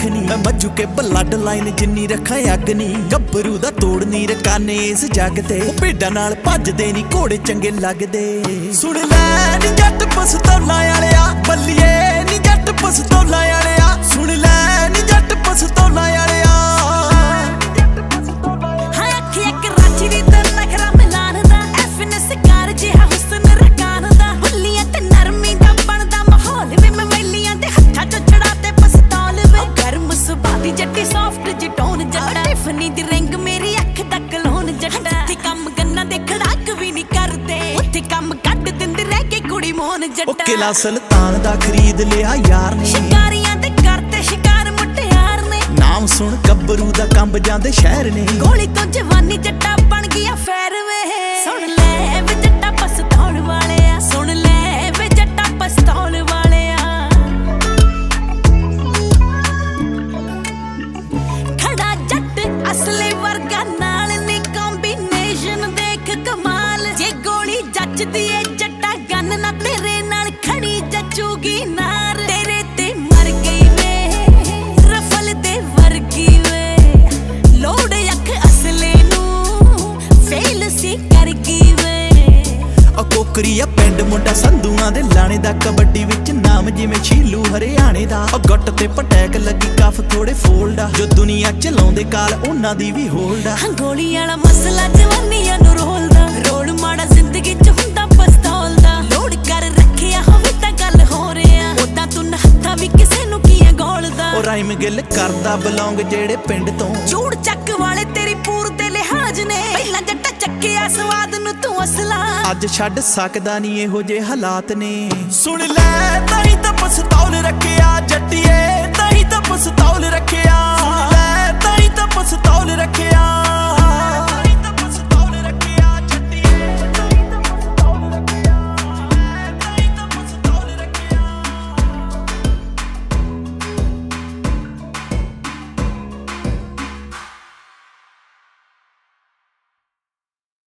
ਕੱਖ ਨੀ मैं मज्जू के ब्लड लाइन जिन्नी रखा अग नी गब्बरू दा तोड़ नी रकाने इस जग ते भेडां नाल भजदे नी घोड़े चंगे लगदे सुन लै नी जट पसतौला वालिया बल्लिए नी जट पसतौला वालिया सुन लै नी जट पसतौला वालिया किला सुल्तान दा खरीद लिया यार ने शिकारियां ते करते शिकार मुटियार ने नाम सुन गब्बरू दा कंब जांदे शहर ने गोली तो जवानी जट्टा बन गया फैर वे सुन ले वे जट्टा पस्तौल वाले आ सुन ले वे जट्टा पस्तौल वाले आ खड़ा जट असले वर्गा नाल नी कॉम्बिनेशन देख कमाल जे गोली जचदी ए जट्टा गन ना तेरे चूगी नार तेरे ते मर गई वे रफल दे वर्गी वे लोड़ अख असले नू फेल सी कर गई वे ओ कोकरीया पिंड मुंडा संधूआं दे लाणे दा कबड्डी विच नाम जिवें छीलू हरियाणे दा ओ गट ते पटैक लगी कफ थोड़े फोल्ड जो दुनिया चलाउंदे काल उन्हां दी भी होल्ड गोली वाला मसला जवानियां नू रोलदा रोड माड़ा जिंदगी च हुंदा पस्तौल दा लोड़ कर रखिया होवे तां गल राइम गिल करदा बिलोंग जेड़े पिंड तो चूड़ चक वाले तेरी पूर दे लिहाज ने पहला जट्टा चक्किया स्वाद नु तू असला अज छड्ड सकदा नी एहो जे हालात ने सुन लै ताई तां